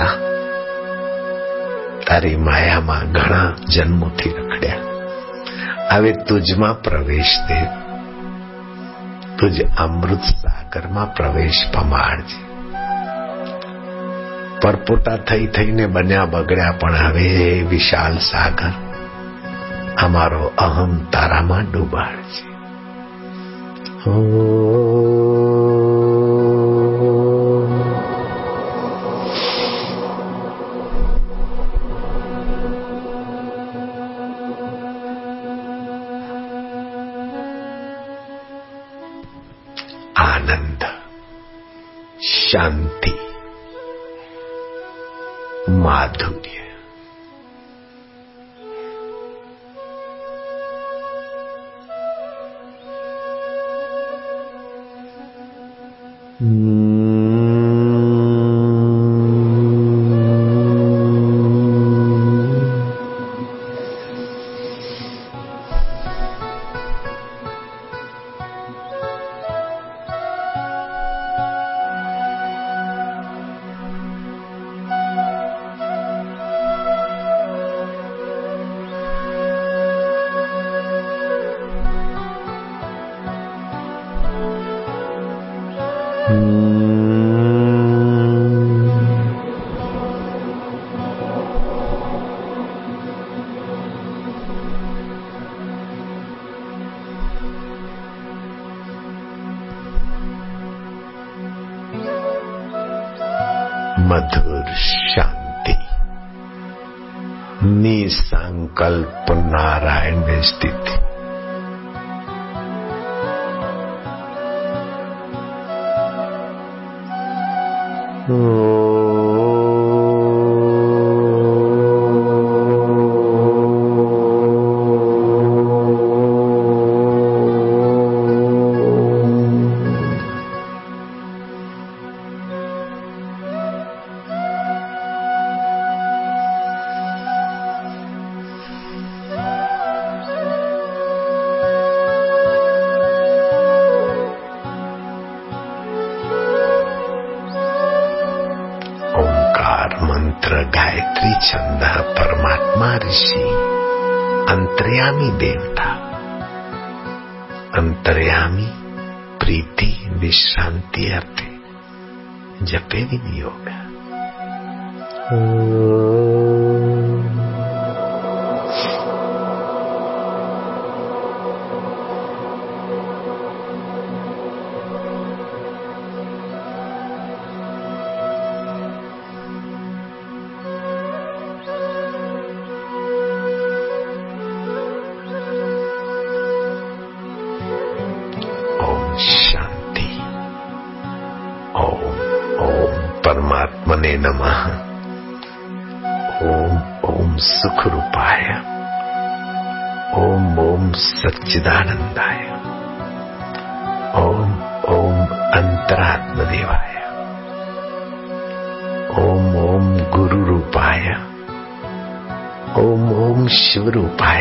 तारी माया मां घणा जन्मोथी रखड्या। हवे तुझमा प्रवेश दे, तुझ अमृत सागर में प्रवेश पमाड़जे। परपोटा थई थईने बन्या बगड्या, पण हवे विशाल सागर अमारो अहम तारा में डूबाड़जे। आनंद, शांति, माधुर्य, मधुर शांति निसंकल्प नारायण में स्थित। मंत्र गायत्री छंद परमात्मा ऋषि अंतर्यामी देवता अंतर्यामी प्रीति विश्रांति अर्थ जपे विनियोग। शांति। ओम ओम परमात्मने नमः। ओम ओम सुख रूपाय। ओम ओम सच्चिदानंदाय। ओम ओम अंतरात्मदेवाय। ओम ओम गुरु रूपाय। ओम ओम शिव रूपाय।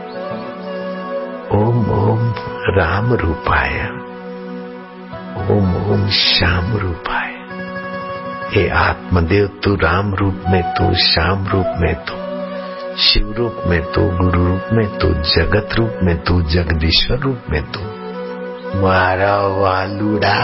ओम ओम राम रूपाय। ओम ओम श्याम रूपाय। हे आत्मदेव, तू राम रूप में, तू श्याम रूप में, तू शिव रूप में, तू गुरु रूप में, तू जगत रूप में, तू जगदीश्वर रूप में, तू मारा वालुड़ा।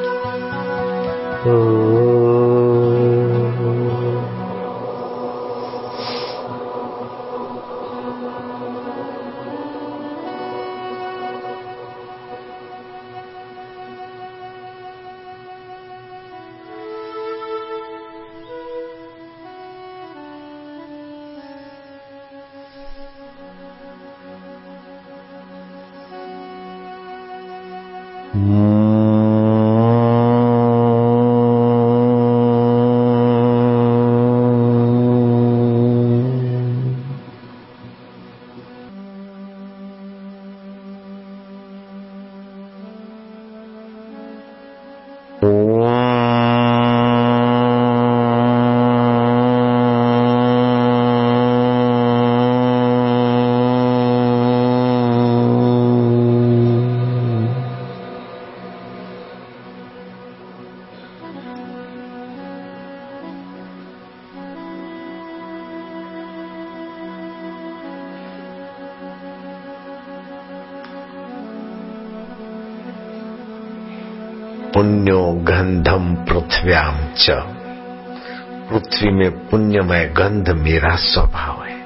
पुण्यो गंधम पृथ्व्याम च। पृथ्वी में पुण्यमय गंध मेरा स्वभाव है।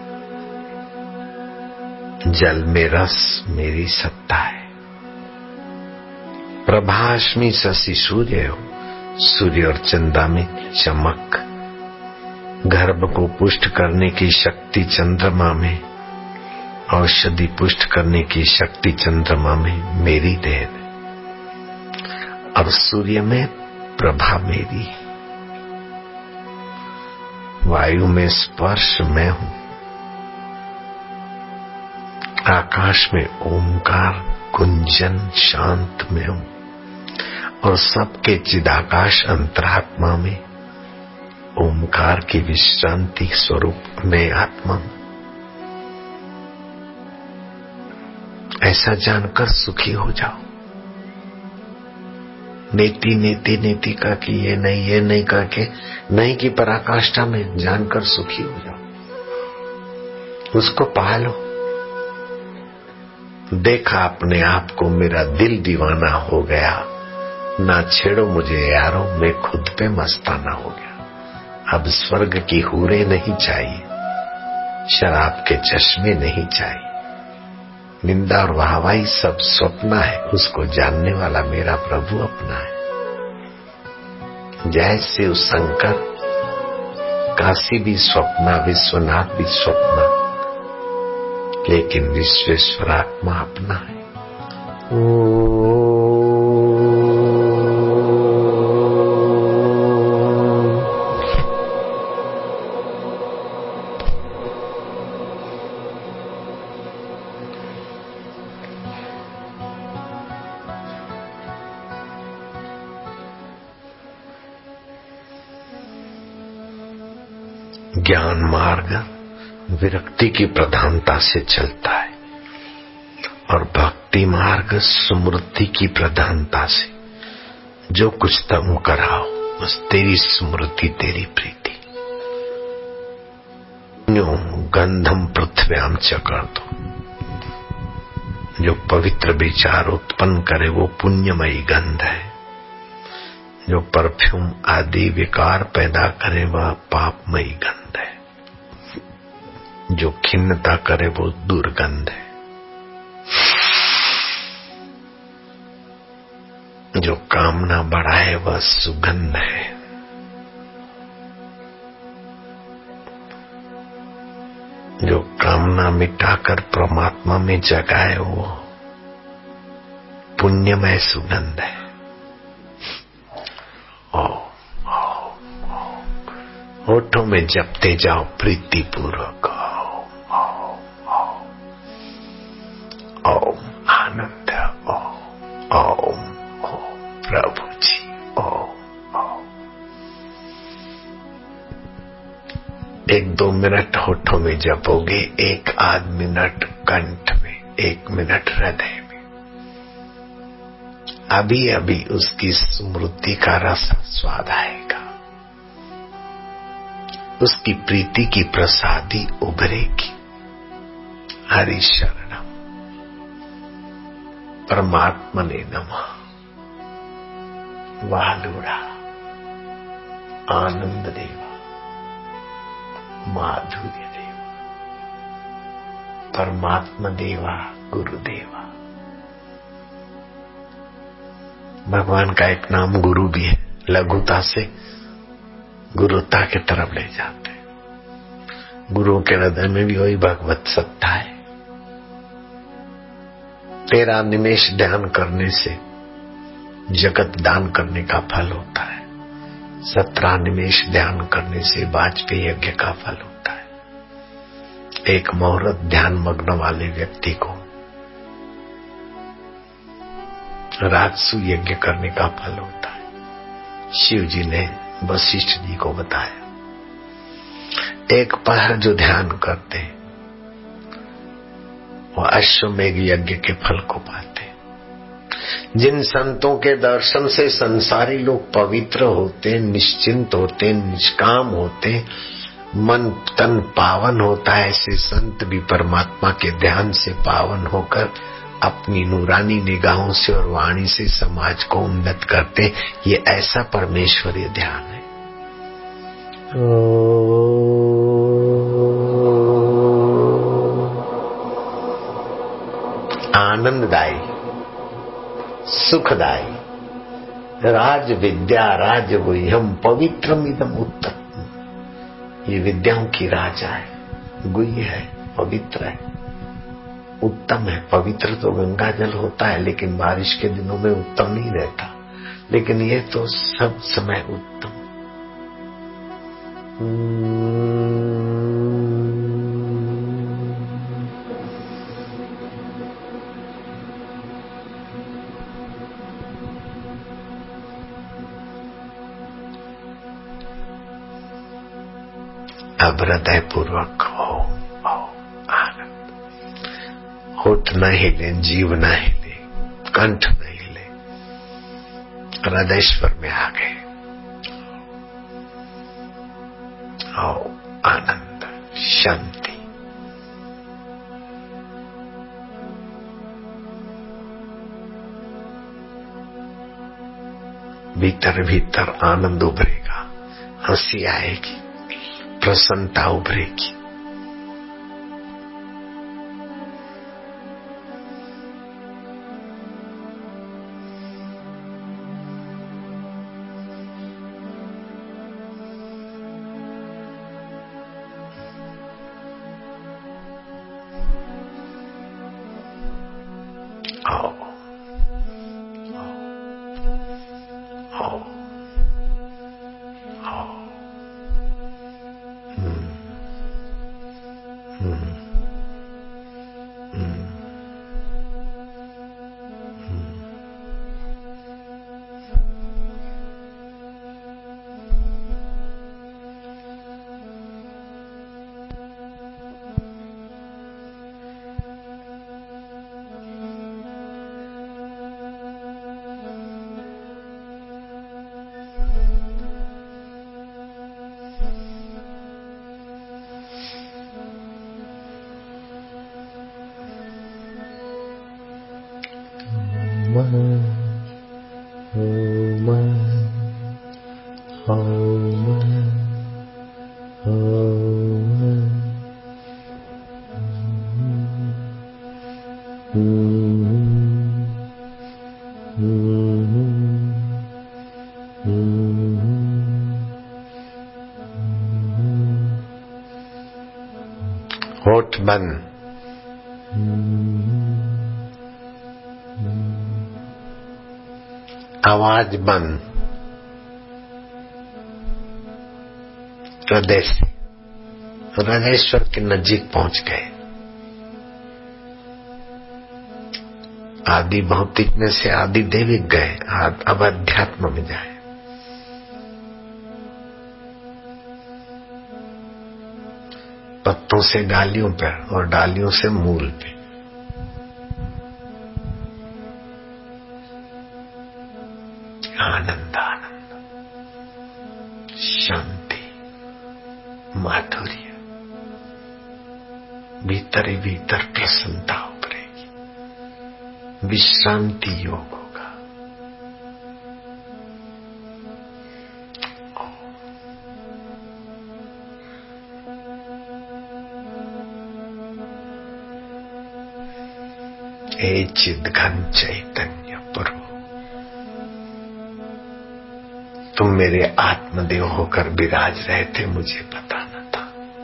जल में रस मेरी सत्ता है। प्रभाष्मि शशि सूर्य हो। सूर्य और चंद्रमा में चमक। गर्भ को पुष्ट करने की शक्ति चंद्रमा में, औषधि पुष्ट करने की शक्ति चंद्रमा में मेरी देन, और सूर्य में प्रभा मेरी। वायु में स्पर्श मैं हूं। आकाश में ओंकार गुंजन शांत में हूं, और सबके चिदाकाश अंतरात्मा में ओंकार की विश्रांति स्वरूप में आत्मा हूं। ऐसा जानकर सुखी हो जाओ। नेति नेति नेति का कि ये नहीं ये नहीं का के नहीं की पराकाष्ठा में जानकर सुखी हो जाओ। उसको पालो। देखा अपने आप को, मेरा दिल दीवाना हो गया। ना छेड़ो मुझे यारो, मैं खुद पे मस्ताना हो गया। अब स्वर्ग की हूरें नहीं चाहिए, शराब के चश्मे नहीं चाहिए, निंदा और वाहवाही सब स्वप्न है, उसको जानने वाला मेरा प्रभु अपना है। जय शिव शंकर, काशी भी स्वप्न, विश्वनाथ भी स्वप्न, लेकिन विश्वेश्वर आत्मा अपना है। ज्ञान मार्ग विरक्ति की प्रधानता से चलता है और भक्ति मार्ग स्मृति की प्रधानता से। जो कुछ तुम कराओ बस तेरी स्मृति तेरी प्रीति। न्यो गंधम पृथ्व्याम च कर दो, जो पवित्र विचार उत्पन्न करे वो पुण्यमयी गंध है। जो परफ्यूम आदि विकार पैदा करे वह पापमयी गंध है। जो खिन्नता करे वो दुर्गंध है। जो कामना बढ़ाए वह सुगंध है। जो कामना मिटाकर परमात्मा में जगाए वो पुण्यमय सुगंध है। होठों में जपते जाओ प्रीति पूर्वक ओम आनंद, ओम ओम ओम प्रभु जी, ओम ओम। एक दो मिनट होठों में जपोगे, एक आध मिनट कंठ में, एक मिनट हृदय में। अभी अभी उसकी स्मृति का रस स्वाद आएगा, उसकी प्रीति की प्रसादी उभरेगी। हरि शरणम, परमात्मने नमः। वालुड़ा आनंद देवा, माधुर्य देवा, परमात्मा देवा, गुरुदेवा। भगवान का एक नाम गुरु भी है, लघुता से गुरुता की तरफ ले जाते। गुरु के हृदय में भी वही भगवत सत्ता है। तेरह निमेष ध्यान करने से जगत दान करने का फल होता है। सत्रह निमेष ध्यान करने से वाजपेयी यज्ञ का फल होता है। एक मुहूर्त ध्यान मग्न वाले व्यक्ति को राजसु यज्ञ करने का फल होता है। शिव जी ने वशिष्ठ जी को बताया। एक पहर जो ध्यान करते वो अश्वमेघ यज्ञ के फल को पाते। जिन संतों के दर्शन से संसारी लोग पवित्र होते, निश्चिंत होते, निष्काम होते, मन तन पावन होता है, ऐसे संत भी परमात्मा के ध्यान से पावन होकर अपनी नूरानी निगाहों से और वाणी से समाज को उन्नत करते। ये ऐसा परमेश्वरीय ध्यान है। आनंददायी, सुखदायी, राज विद्या राज गुह्यम पवित्रमिदम उत्तम। ये विद्याओं की राजा है, गुह्य है, पवित्र है, उत्तम है। पवित्र तो गंगा जल होता है, लेकिन बारिश के दिनों में उत्तम नहीं रहता, लेकिन ये तो सब समय उत्तम। अब हृदय पूर्वक हो, हो आनंद। होठ न हिले, जीव न हिले, कंठ न हिले, हृदयेश्वर में आ गए। आओ आनंद, शांति। भीतर भीतर आनंद उभरेगा, हंसी आएगी, प्रसन्नता उभरेगी। आओ आओ आओ। हम्म हम्म हम्म होठ बंद, आवाज बंद, हृदय से हृदयेश्वर के नजीक पहुंच गए। आदि भौतिक में से आदि देविक गए, अब अध्यात्म में जाए। पत्तों से डालियों पर और डालियों से मूल पे। आनंद आनंद, शांति, माधुर्य, भीतर ही भीतर प्रसन्नता उभरेगी, विश्रांति योग होगा। हे चिद्घन चैतन्य प्रभु, तुम मेरे आत्मदेव होकर विराज रहे थे, मुझे पता न था।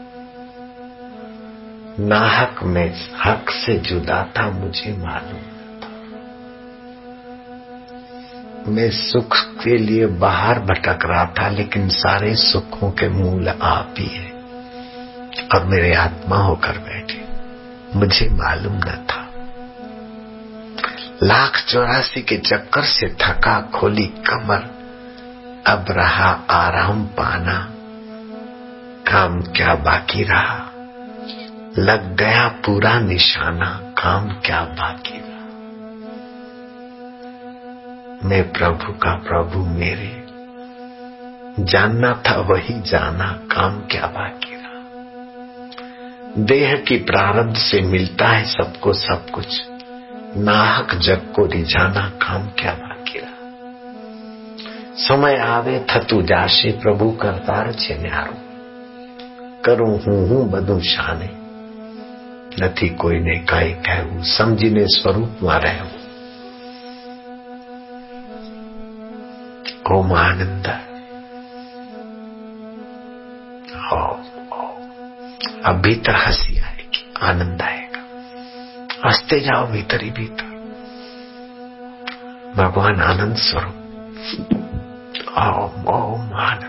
नाहक में हक से जुदा था, मुझे मालूम न था। मैं सुख के लिए बाहर भटक रहा था, लेकिन सारे सुखों के मूल आप ही है और मेरे आत्मा होकर बैठे, मुझे मालूम न था। लाख चौरासी के चक्कर से थका, खोली कमर, अब रहा आराम पाना, काम क्या बाकी रहा। लग गया पूरा निशाना, काम क्या बाकी रहा। मैं प्रभु का प्रभु मेरे, जानना था वही जाना, काम क्या बाकी रहा। देह की प्रारब्ध से मिलता है सबको सब कुछ, नाहक जग को रिझाना, काम क्या बाकी रहा। समय आवे थतु जाशे, प्रभु करतार छे न्यारो। करूं हूं हूं बधु शाने, નથી કોઈને કાંઈ કહેવું, સમજીને સ્વરૂપમાં રહેવું। ओम आनंद। आओ आओ, अब भीतर हंसी आएगी, आनंद आएगा, हंसते जाओ भीतर ही भीतर। भगवान आनंद स्वरूप। ओम ओम आनंद।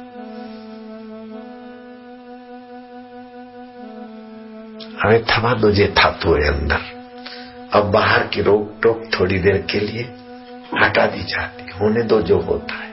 हमें थवा दो जे थातु है अंदर। अब बाहर की रोक टोक थोड़ी देर के लिए हटा दी जाती, होने दो जो होता है।